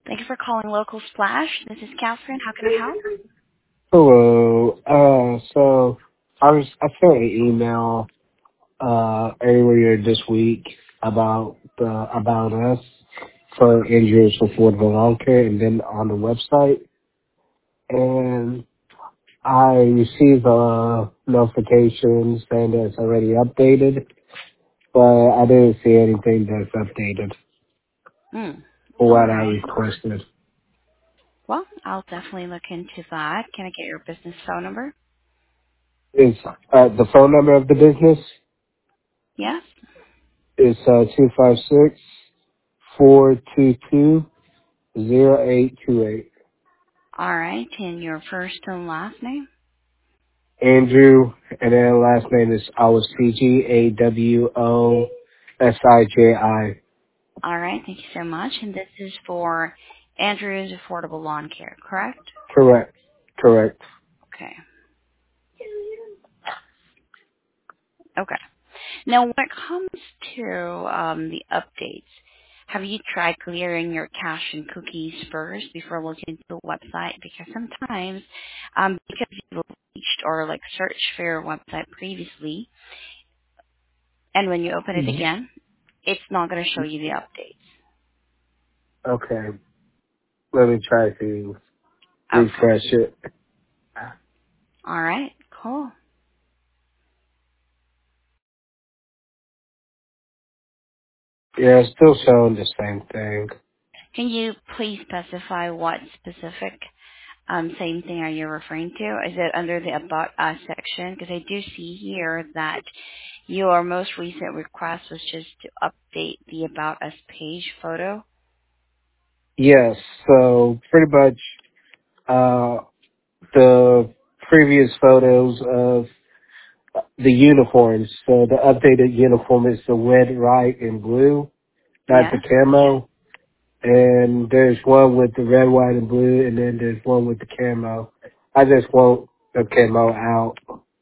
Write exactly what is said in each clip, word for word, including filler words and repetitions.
Thank you for calling Local Splash. This is Catherine. How can I help? Hello. Uh, so I was I sent an email uh earlier this week about uh, about us for injuries for affordable lawn care, and then on the website, and I received a notification saying that it's already updated, but I didn't see anything that's updated Hmm. for All what I right. requested. Well, I'll definitely look into that. Can I get your business phone number? It's uh, the phone number of the business Yes. is uh two five six four two two. Zero eight two eight. All right. And your first and last name? Andrew, and then last name is Awasiji, A W O S I J I. All right. Thank you so much. And this is for Andrew's Affordable Lawn Care, correct? Correct. Correct. Okay. Okay. Now, when it comes to um, the updates, have you tried clearing your cache and cookies first before looking at the website? Because sometimes, um, because you've reached or like searched for your website previously, and when you open it Mhm. again, it's not going to show you the updates. Okay. Let me try to Okay. refresh it. All right. Cool. Yeah, it's still showing the same thing. Can you please specify what specific um, same thing are you referring to? Is it under the About Us section? Because I do see here that your most recent request was just to update the About Us page photo. Yes, so pretty much uh the previous photos of the uniforms. So the updated uniform is the red, white, and blue, not the Yes? camo. And there's one with the red, white, and blue, and then there's one with the camo. I just want the camo out.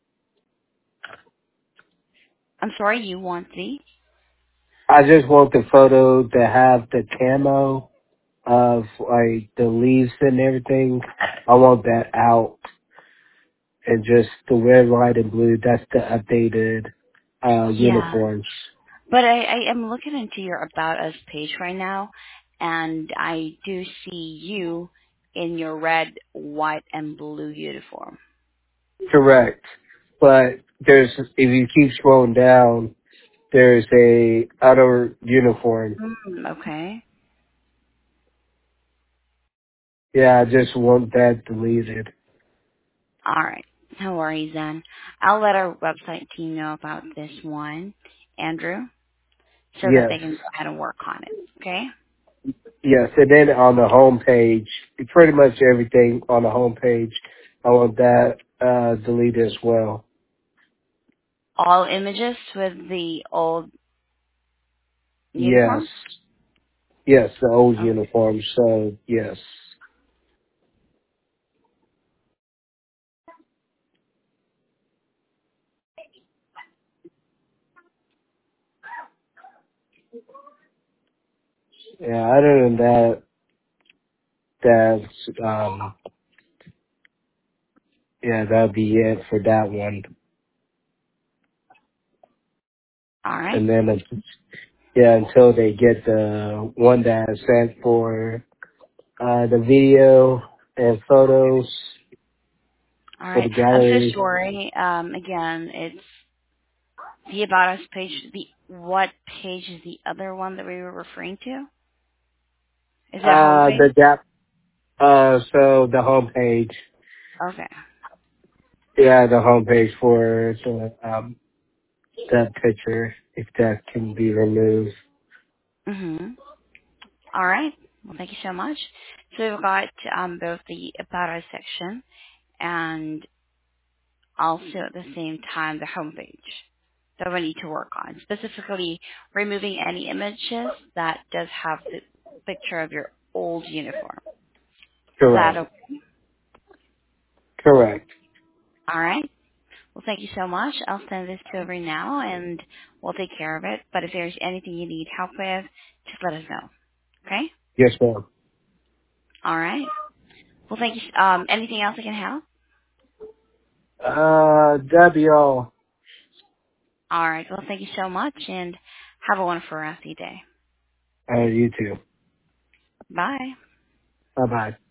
I'm sorry, you want the? I just want the photo to have the camo of like the leaves and everything. I want that out, and just the red, white, and blue. That's the updated uh Yeah. uniforms. But I, I am looking into your About Us page right now, and I do see you in your red, white, and blue uniform. Correct. But there's if you keep scrolling down, there's a other uniform. Mm, okay. Yeah, I just want that deleted. All right. No worries then. I'll let our website team know about this one, Andrew, so that Yes. they can go ahead and work on it. Okay? Yes. And then on the home page, pretty much everything on the home page, I want that uh, deleted as well. All images with the old Yes. uniform? Yes, the old Okay. uniform. So, yes. Yeah, other than that, that's, um, yeah, that'll be it for that one. All right. And then, uh, yeah, until they get the one that I sent for uh, the video and photos All for the right. I'm so gallery. sorry. Um, again, it's the About Us page. The what page is the other one that we were referring to? Is it Uh, homepage? the gap Uh, so the homepage, Okay. yeah, the homepage for the um that picture, if that can be removed. Mhm. All right. Well, thank you so much. So we've got um, both the About Us section and also at the same time the homepage that we need to work on, specifically removing any images that does have the picture of your old uniform. Is that Correct. okay? Correct. All right? Well, thank you so much. I'll send this to over now, and we'll take care of it. But if there's anything you need help with, just let us know. Okay? Yes, ma'am. All right. Well, thank you. Um, anything else I can help? Uh, that'd be all. All right. Well, thank you so much, and have a wonderful rest of your day. Uh, you too. Bye. Bye bye.